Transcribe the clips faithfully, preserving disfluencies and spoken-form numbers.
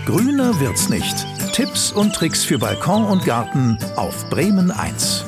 Grüner wird's nicht. Tipps und Tricks für Balkon und Garten auf Bremen eins.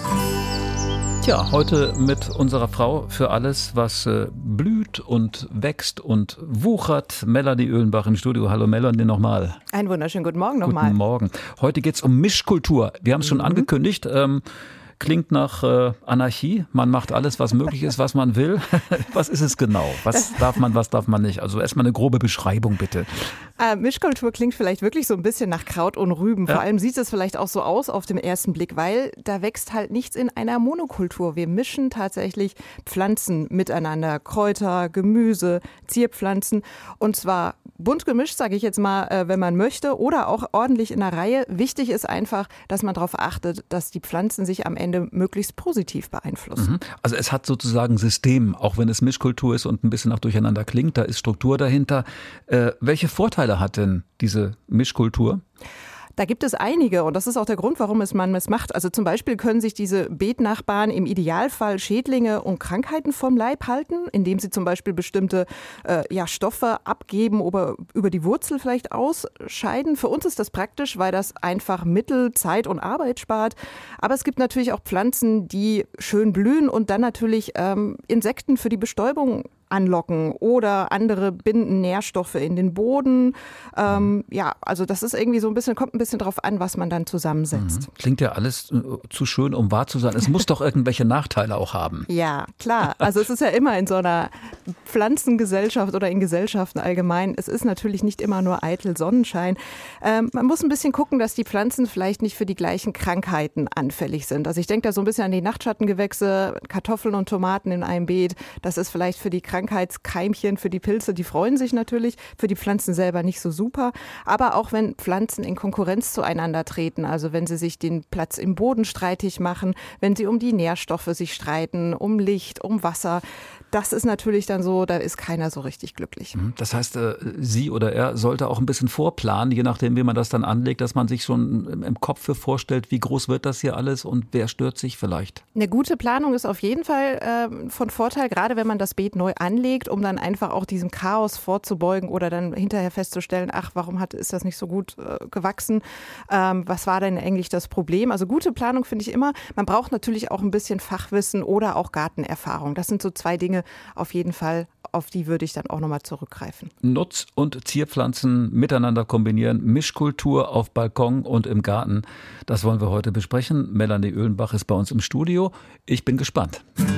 Tja, heute mit unserer Frau für alles, was äh, blüht und wächst und wuchert. Melanie Oehlenbach im Studio. Hallo Melanie nochmal. Einen wunderschönen guten Morgen nochmal. Guten Morgen. Heute geht's um Mischkultur. Wir haben es schon mhm. angekündigt. Ähm, Klingt nach äh, Anarchie. Man macht alles, was möglich ist, was man will. Was ist es genau? Was darf man, was darf man nicht? Also erstmal eine grobe Beschreibung bitte. Äh, Mischkultur klingt vielleicht wirklich so ein bisschen nach Kraut und Rüben. Vor ja. allem sieht es vielleicht auch so aus auf den ersten Blick, weil da wächst halt nichts in einer Monokultur. Wir mischen tatsächlich Pflanzen miteinander. Kräuter, Gemüse, Zierpflanzen. Und zwar bunt gemischt, sage ich jetzt mal, äh, wenn man möchte, oder auch ordentlich in der Reihe. Wichtig ist einfach, dass man darauf achtet, dass die Pflanzen sich am Ende möglichst positiv beeinflussen. Also es hat sozusagen System, auch wenn es Mischkultur ist und ein bisschen auch durcheinander klingt, da ist Struktur dahinter. Äh, welche Vorteile hat denn diese Mischkultur? Da gibt es einige und das ist auch der Grund, warum es man es macht. Also zum Beispiel können sich diese Beetnachbarn im Idealfall Schädlinge und Krankheiten vom Leib halten, indem sie zum Beispiel bestimmte äh, ja, Stoffe abgeben oder über die Wurzel vielleicht ausscheiden. Für uns ist das praktisch, weil das einfach Mittel, Zeit und Arbeit spart. Aber es gibt natürlich auch Pflanzen, die schön blühen und dann natürlich ähm, Insekten für die Bestäubung anlocken oder andere binden Nährstoffe in den Boden. Ähm, ja, also das ist irgendwie so ein bisschen, kommt ein bisschen drauf an, was man dann zusammensetzt. Klingt ja alles zu schön, um wahr zu sein. Es muss doch irgendwelche Nachteile auch haben. Ja, klar. Also es ist ja immer in so einer Pflanzengesellschaft oder in Gesellschaften allgemein. Es ist natürlich nicht immer nur eitel Sonnenschein. Ähm, man muss ein bisschen gucken, dass die Pflanzen vielleicht nicht für die gleichen Krankheiten anfällig sind. Also ich denke da so ein bisschen an die Nachtschattengewächse, Kartoffeln und Tomaten in einem Beet. Das ist vielleicht für die Krankheitskeimchen, für die Pilze, die freuen sich natürlich, für die Pflanzen selber nicht so super. Aber auch wenn Pflanzen in Konkurrenz zueinander treten, also wenn sie sich den Platz im Boden streitig machen, wenn sie um die Nährstoffe sich streiten, um Licht, um Wasser, das ist natürlich dann so, da ist keiner so richtig glücklich. Das heißt, sie oder er sollte auch ein bisschen vorplanen, je nachdem, wie man das dann anlegt, dass man sich schon im Kopf für vorstellt, wie groß wird das hier alles und wer stört sich vielleicht. Eine gute Planung ist auf jeden Fall äh, von Vorteil, gerade wenn man das Beet neu anlegt, um dann einfach auch diesem Chaos vorzubeugen oder dann hinterher festzustellen, ach, warum hat, ist das nicht so gut äh, gewachsen? Ähm, was war denn eigentlich das Problem? Also gute Planung finde ich immer. Man braucht natürlich auch ein bisschen Fachwissen oder auch Gartenerfahrung. Das sind so zwei Dinge auf jeden Fall, auf die würde ich dann auch nochmal zurückgreifen. Nutz- und Zierpflanzen miteinander kombinieren, Mischkultur auf Balkon und im Garten. Das wollen wir heute besprechen. Melanie Oehlenbach ist bei uns im Studio. Ich bin gespannt.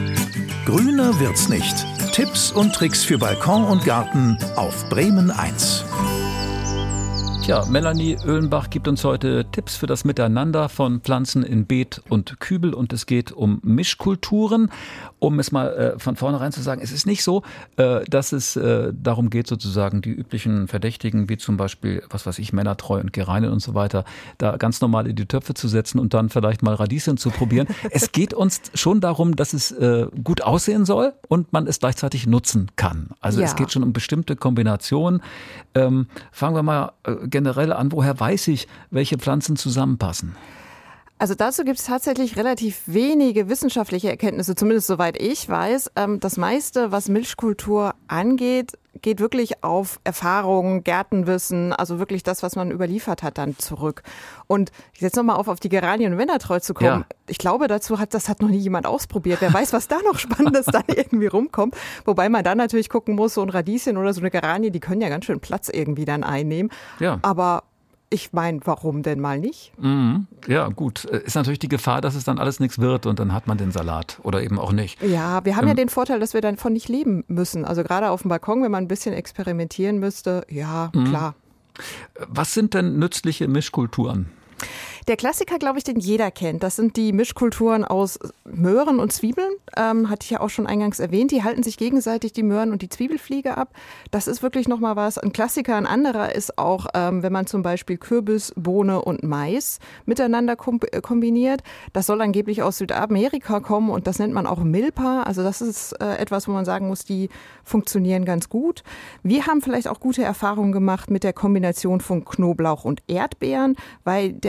Grüner wird's nicht. Tipps und Tricks für Balkon und Garten auf Bremen eins. Tja, Melanie Oehlenbach gibt uns heute Tipps für das Miteinander von Pflanzen in Beet und Kübel und es geht um Mischkulturen. Um es mal äh, von vornherein zu sagen, es ist nicht so, äh, dass es äh, darum geht, sozusagen die üblichen Verdächtigen, wie zum Beispiel, was weiß ich, Männertreu und Gereinen und so weiter, da ganz normal in die Töpfe zu setzen und dann vielleicht mal Radieschen zu probieren. Es geht uns schon darum, dass es äh, gut aussehen soll und man es gleichzeitig nutzen kann. Also ja. Es geht schon um bestimmte Kombinationen. Ähm, fangen wir mal äh, generell an, woher weiß ich, welche Pflanzen zusammenpassen? Also dazu gibt es tatsächlich relativ wenige wissenschaftliche Erkenntnisse, zumindest soweit ich weiß. Das meiste, was Mischkultur angeht, geht wirklich auf Erfahrungen, Gärtenwissen, also wirklich das, was man überliefert hat, dann zurück. Und jetzt nochmal auf, auf die Geranien und Männertreu zu kommen. Ja. Ich glaube, dazu hat, das hat noch nie jemand ausprobiert. Wer weiß, was da noch Spannendes dann irgendwie rumkommt. Wobei man dann natürlich gucken muss, so ein Radieschen oder so eine Geranie, die können ja ganz schön Platz irgendwie dann einnehmen. Ja. Aber ich meine, warum denn mal nicht? Mhm. Ja, gut. Ist natürlich die Gefahr, dass es dann alles nichts wird und dann hat man den Salat oder eben auch nicht. Ja, wir haben ähm, ja den Vorteil, dass wir davon nicht leben müssen. Also gerade auf dem Balkon, wenn man ein bisschen experimentieren müsste, ja, mhm. klar. Was sind denn nützliche Mischkulturen? Der Klassiker, glaube ich, den jeder kennt, das sind die Mischkulturen aus Möhren und Zwiebeln. Ähm, hatte ich ja auch schon eingangs erwähnt. Die halten sich gegenseitig die Möhren und die Zwiebelfliege ab. Das ist wirklich nochmal was. Ein Klassiker, ein anderer ist auch, ähm, wenn man zum Beispiel Kürbis, Bohne und Mais miteinander kom- kombiniert. Das soll angeblich aus Südamerika kommen und das nennt man auch Milpa. Also das ist äh, etwas, wo man sagen muss, die funktionieren ganz gut. Wir haben vielleicht auch gute Erfahrungen gemacht mit der Kombination von Knoblauch und Erdbeeren, weil der Knoblauch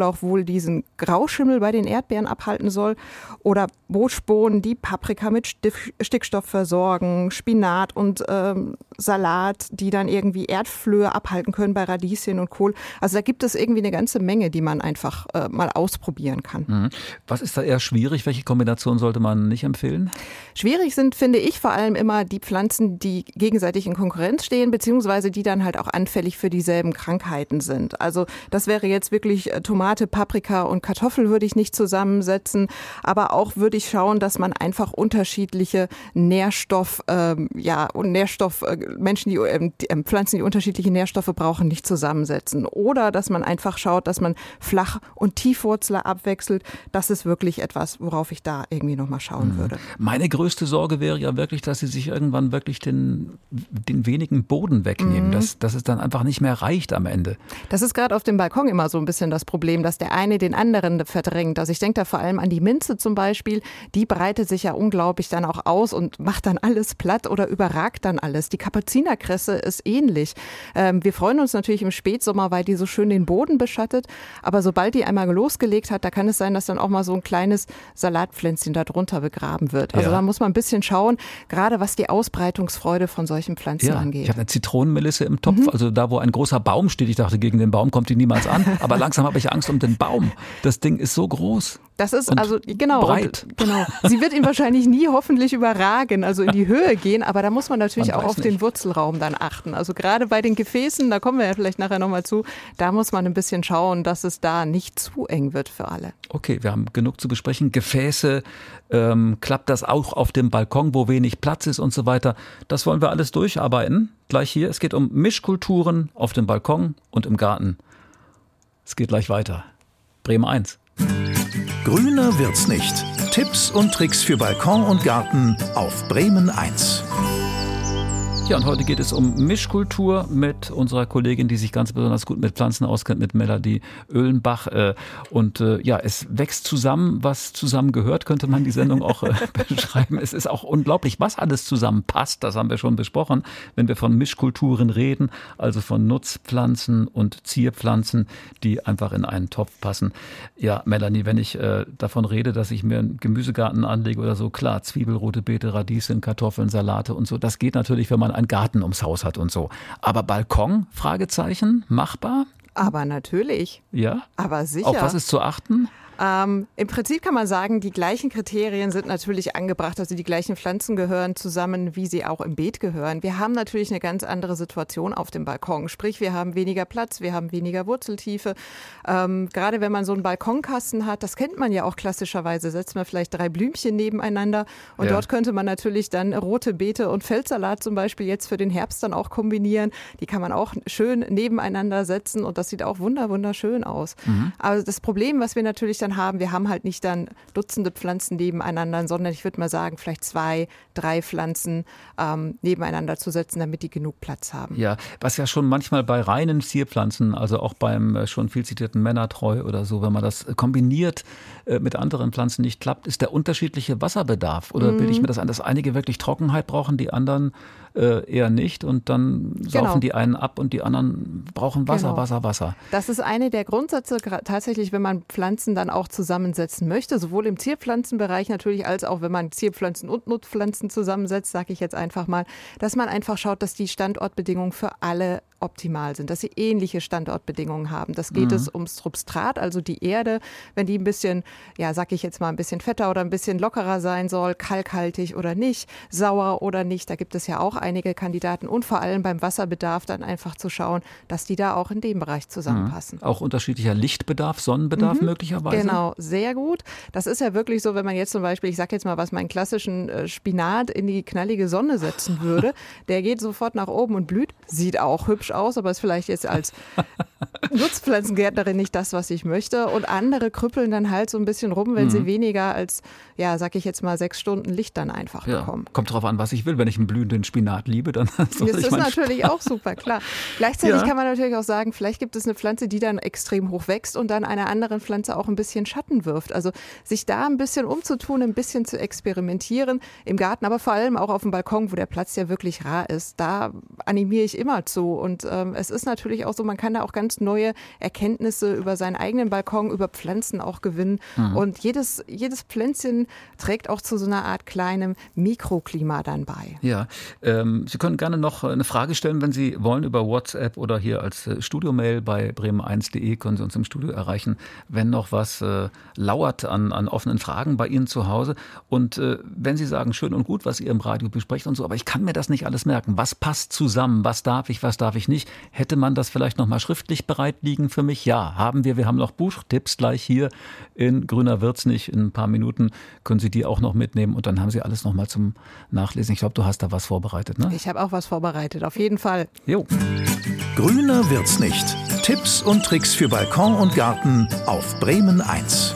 Knoblauch wohl diesen Grauschimmel bei den Erdbeeren abhalten soll. Oder Buschbohnen, die Paprika mit Stickstoff versorgen, Spinat und ähm, Salat, die dann irgendwie Erdflöhe abhalten können bei Radieschen und Kohl. Also da gibt es irgendwie eine ganze Menge, die man einfach äh, mal ausprobieren kann. Mhm. Was ist da eher schwierig? Welche Kombination sollte man nicht empfehlen? Schwierig sind, finde ich, vor allem immer die Pflanzen, die gegenseitig in Konkurrenz stehen, beziehungsweise die dann halt auch anfällig für dieselben Krankheiten sind. Also das wäre jetzt wirklich Tomate, Paprika und Kartoffel würde ich nicht zusammensetzen, aber auch würde ich schauen, dass man einfach unterschiedliche Nährstoff, ähm, ja, und Nährstoff, äh, Menschen, die, äh, die äh, Pflanzen, die unterschiedliche Nährstoffe brauchen, nicht zusammensetzen. Oder dass man einfach schaut, dass man Flach- und Tiefwurzler abwechselt. Das ist wirklich etwas, worauf ich da irgendwie nochmal schauen mhm. würde. Meine größte Sorge wäre ja wirklich, dass sie sich irgendwann wirklich den, den wenigen Boden wegnehmen, mhm. dass, dass es dann einfach nicht mehr reicht am Ende. Das ist gerade auf dem Balkon immer so ein bisschen das Problem, dass der eine den anderen verdrängt. Also ich denke da vor allem an die Minze zum Beispiel. Die breitet sich ja unglaublich dann auch aus und macht dann alles platt oder überragt dann alles. Die Kapuzinerkresse ist ähnlich. Ähm, wir freuen uns natürlich im Spätsommer, weil die so schön den Boden beschattet. Aber sobald die einmal losgelegt hat, da kann es sein, dass dann auch mal so ein kleines Salatpflänzchen da drunter begraben wird. Also ja. da muss man ein bisschen schauen, gerade was die Ausbreitungsfreude von solchen Pflanzen ja, angeht. Ich habe eine Zitronenmelisse im Topf, mhm. also da, wo ein großer Baum steht. Ich dachte, gegen den Baum kommt die niemals an. Aber langsam habe ich Angst um den Baum. Das Ding ist so groß. Das ist und also, genau. breit. Und, genau. Sie wird ihn wahrscheinlich nie hoffentlich überragen, also in die Höhe gehen. Aber da muss man natürlich man auch auf nicht. den Wurzelraum dann achten. Also gerade bei den Gefäßen, da kommen wir ja vielleicht nachher nochmal zu, da muss man ein bisschen schauen, dass es da nicht zu eng wird für alle. Okay, wir haben genug zu besprechen. Gefäße, ähm, klappt das auch auf dem Balkon, wo wenig Platz ist und so weiter. Das wollen wir alles durcharbeiten. Gleich hier. Es geht um Mischkulturen auf dem Balkon und im Garten. Es geht gleich weiter. Bremen eins. Grüner wird's nicht. Tipps und Tricks für Balkon und Garten auf Bremen eins. Ja, und heute geht es um Mischkultur mit unserer Kollegin, die sich ganz besonders gut mit Pflanzen auskennt, mit Melanie Oehlenbach. Und ja, es wächst zusammen, was zusammen gehört, könnte man die Sendung auch beschreiben. Es ist auch unglaublich, was alles zusammenpasst. Das haben wir schon besprochen, wenn wir von Mischkulturen reden, also von Nutzpflanzen und Zierpflanzen, die einfach in einen Topf passen. Ja, Melanie, wenn ich äh, davon rede, dass ich mir einen Gemüsegarten anlege oder so, klar, Zwiebel, rote Beete, Radieschen, Kartoffeln, Salate und so, das geht natürlich, wenn man einen Garten ums Haus hat und so. Aber Balkon? Fragezeichen. Machbar? Aber natürlich. Ja? Aber sicher. Auf was ist zu achten? Ähm, im Prinzip kann man sagen, die gleichen Kriterien sind natürlich angebracht, also die gleichen Pflanzen gehören zusammen, wie sie auch im Beet gehören. Wir haben natürlich eine ganz andere Situation auf dem Balkon, sprich wir haben weniger Platz, wir haben weniger Wurzeltiefe. Ähm, gerade wenn man so einen Balkonkasten hat, das kennt man ja auch klassischerweise, setzt man vielleicht drei Blümchen nebeneinander und ja. dort könnte man natürlich dann rote Beete und Feldsalat zum Beispiel jetzt für den Herbst dann auch kombinieren. Die kann man auch schön nebeneinander setzen und das sieht auch wunder wunderschön aus. Mhm. Aber das Problem, was wir natürlich dann haben, wir haben halt nicht dann Dutzende Pflanzen nebeneinander, sondern ich würde mal sagen, vielleicht zwei, drei Pflanzen ähm, nebeneinander zu setzen, damit die genug Platz haben. Ja, was ja schon manchmal bei reinen Zierpflanzen, also auch beim äh, schon viel zitierten Männertreu oder so, wenn man das kombiniert äh, mit anderen Pflanzen nicht klappt, ist der unterschiedliche Wasserbedarf. Oder mhm. bilde ich mir das ein, dass einige wirklich Trockenheit brauchen, die anderen äh, eher nicht und dann saufen genau. die einen ab und die anderen brauchen Wasser, genau. Wasser, Wasser. Das ist eine der Grundsätze tatsächlich, wenn man Pflanzen dann auch zusammensetzen möchte, sowohl im Zierpflanzenbereich natürlich, als auch wenn man Zierpflanzen und Nutzpflanzen zusammensetzt, sage ich jetzt einfach mal, dass man einfach schaut, dass die Standortbedingungen für alle optimal sind, dass sie ähnliche Standortbedingungen haben. Das geht mhm. es ums Substrat, also die Erde, wenn die ein bisschen, ja, sag ich jetzt mal, ein bisschen fetter oder ein bisschen lockerer sein soll, kalkhaltig oder nicht, sauer oder nicht, da gibt es ja auch einige Kandidaten und vor allem beim Wasserbedarf dann einfach zu schauen, dass die da auch in dem Bereich zusammenpassen. Mhm. Auch unterschiedlicher Lichtbedarf, Sonnenbedarf mhm. möglicherweise? Genau, sehr gut. Das ist ja wirklich so, wenn man jetzt zum Beispiel, ich sag jetzt mal was, meinen klassischen äh, Spinat in die knallige Sonne setzen würde, der geht sofort nach oben und blüht, sieht auch hübsch aus, aber ist vielleicht jetzt als Nutzpflanzengärtnerin nicht das, was ich möchte. Und andere krüppeln dann halt so ein bisschen rum, wenn mhm. sie weniger als, ja, sag ich jetzt mal, sechs Stunden Licht dann einfach ja. bekommen. Kommt drauf an, was ich will. Wenn ich einen blühenden Spinat liebe, dann soll das ich ist natürlich Spaß. auch super, klar. Gleichzeitig ja. kann man natürlich auch sagen, vielleicht gibt es eine Pflanze, die dann extrem hoch wächst und dann einer anderen Pflanze auch ein bisschen Schatten wirft. Also sich da ein bisschen umzutun, ein bisschen zu experimentieren im Garten, aber vor allem auch auf dem Balkon, wo der Platz ja wirklich rar ist. Da animiere ich immer zu. Und ähm, es ist natürlich auch so, man kann da auch ganz neue Erkenntnisse über seinen eigenen Balkon, über Pflanzen auch gewinnen. Mhm. Und jedes, jedes Pflänzchen trägt auch zu so einer Art kleinem Mikroklima dann bei. Ja, ähm, Sie können gerne noch eine Frage stellen, wenn Sie wollen, über WhatsApp oder hier als Studiomail bei bremen eins punkt de können Sie uns im Studio erreichen, wenn noch was äh, lauert an, an offenen Fragen bei Ihnen zu Hause. Und äh, wenn Sie sagen, schön und gut, was ihr im Radio besprecht und so, aber ich kann mir das nicht alles merken. Was passt zusammen? Was darf ich, was darf ich nicht? Hätte man das vielleicht noch mal schriftlich bereit liegen für mich? Ja, haben wir. Wir haben noch Buchtipps gleich hier in Grüner wird's nicht. In ein paar Minuten können Sie die auch noch mitnehmen und dann haben Sie alles noch mal zum Nachlesen. Ich glaube, du hast da was vorbereitet, ne? Ich habe auch was vorbereitet, auf jeden Fall. Jo. Grüner wird's nicht. Tipps und Tricks für Balkon und Garten auf Bremen eins.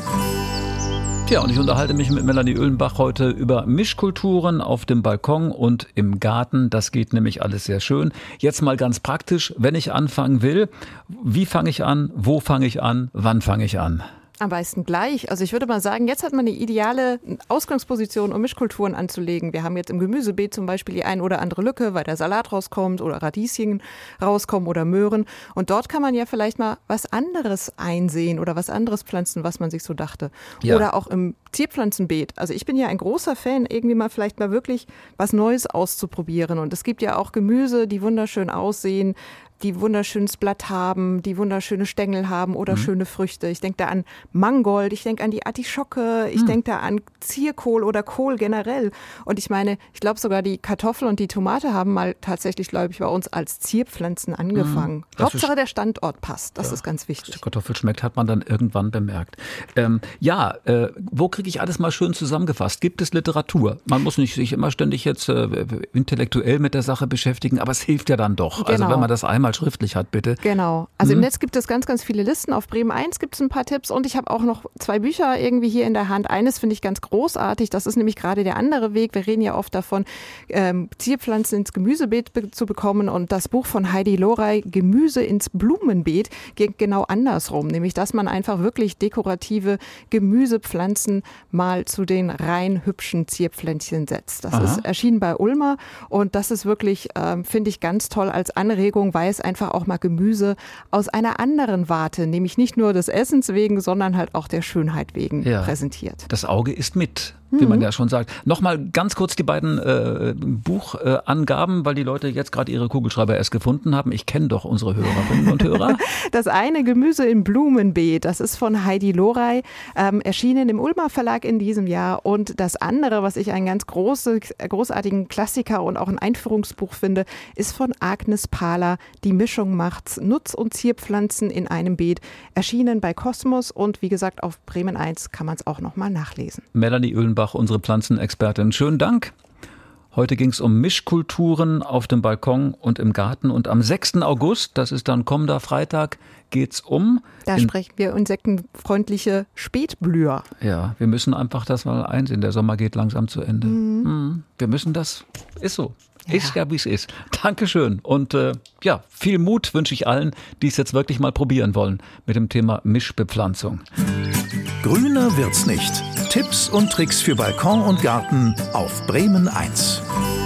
Tja, und ich unterhalte mich mit Melanie Oehlenbach heute über Mischkulturen auf dem Balkon und im Garten. Das geht nämlich alles sehr schön. Jetzt mal ganz praktisch, wenn ich anfangen will, wie fange ich an, wo fange ich an, wann fange ich an? Am besten gleich. Also ich würde mal sagen, jetzt hat man eine ideale Ausgangsposition, um Mischkulturen anzulegen. Wir haben jetzt im Gemüsebeet zum Beispiel die ein oder andere Lücke, weil der Salat rauskommt oder Radieschen rauskommen oder Möhren. Und dort kann man ja vielleicht mal was anderes einsehen oder was anderes pflanzen, was man sich so dachte. Ja. Oder auch im Zierpflanzenbeet. Also ich bin ja ein großer Fan, irgendwie mal vielleicht mal wirklich was Neues auszuprobieren. Und es gibt ja auch Gemüse, die wunderschön aussehen, die wunderschönes Blatt haben, die wunderschöne Stängel haben oder mhm. schöne Früchte. Ich denke da an Mangold, ich denke an die Artischocke, ich mhm. denke da an Zierkohl oder Kohl generell. Und ich meine, ich glaube sogar die Kartoffel und die Tomate haben mal tatsächlich, glaube ich, bei uns als Zierpflanzen angefangen. Mhm. Hauptsache ist, der Standort passt, das ja, ist ganz wichtig. Dass die Kartoffel schmeckt, hat man dann irgendwann bemerkt. Ähm, ja, äh, wo kriege ich alles mal schön zusammengefasst? Gibt es Literatur? Man muss nicht sich immer ständig jetzt äh, intellektuell mit der Sache beschäftigen, aber es hilft ja dann doch. Genau. Also wenn man das einmal schriftlich hat, bitte. Genau. Also hm. im Netz gibt es ganz, ganz viele Listen. Auf Bremen eins gibt es ein paar Tipps und ich habe auch noch zwei Bücher irgendwie hier in der Hand. Eines finde ich ganz großartig. Das ist nämlich gerade der andere Weg. Wir reden ja oft davon, ähm, Zierpflanzen ins Gemüsebeet be- zu bekommen und das Buch von Heidi Lorey, Gemüse ins Blumenbeet, geht genau andersrum. Nämlich, dass man einfach wirklich dekorative Gemüsepflanzen mal zu den rein hübschen Zierpflänzchen setzt. Das Aha. ist erschienen bei Ulmer und das ist wirklich, ähm, finde ich, ganz toll als Anregung, weil es einfach auch mal Gemüse aus einer anderen Warte, nämlich nicht nur des Essens wegen, sondern halt auch der Schönheit wegen ja. präsentiert. Das Auge ist mit, wie man ja schon sagt. Nochmal ganz kurz die beiden äh, Buchangaben, äh, weil die Leute jetzt gerade ihre Kugelschreiber erst gefunden haben. Ich kenne doch unsere Hörerinnen und Hörer. Das eine, Gemüse im Blumenbeet, das ist von Heidi Lorey, ähm, erschienen im Ulmer Verlag in diesem Jahr. Und das andere, was ich einen ganz große, großartigen Klassiker und auch ein Einführungsbuch finde, ist von Agnes Pahler, Die Mischung macht's, Nutz- und Zierpflanzen in einem Beet, erschienen bei Kosmos und wie gesagt auf Bremen eins kann man es auch nochmal nachlesen. Melanie Oehlenbach, unsere Pflanzenexpertin. Schönen Dank. Heute ging es um Mischkulturen auf dem Balkon und im Garten. Und am sechsten August, das ist dann kommender Freitag, geht's um... Da sprechen wir insektenfreundliche Spätblüher. Ja, wir müssen einfach das mal einsehen. Der Sommer geht langsam zu Ende. Mhm. Wir müssen das... Ist so. Ja. Ist ja, wie es ist. Dankeschön. Und äh, ja, viel Mut wünsche ich allen, die es jetzt wirklich mal probieren wollen mit dem Thema Mischbepflanzung. Grüner wird's nicht. Tipps und Tricks für Balkon und Garten auf Bremen eins.